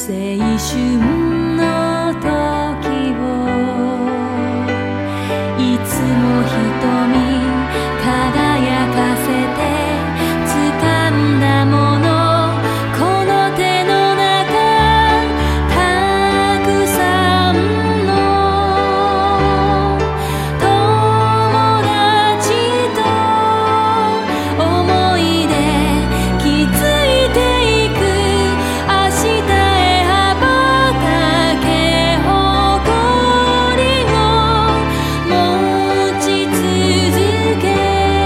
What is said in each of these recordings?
青春の時をいつも瞳輝かせて掴んだものこの手の中たくさんの友達と思い出気づいていく明日へ羽ばたけ誇りを持ち続け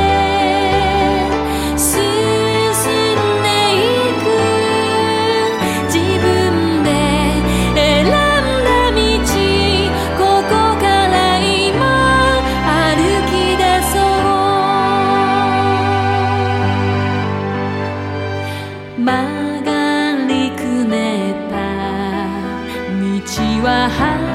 進んでいく自分で選んだ道ここから今歩き出そう曲がりくねった道は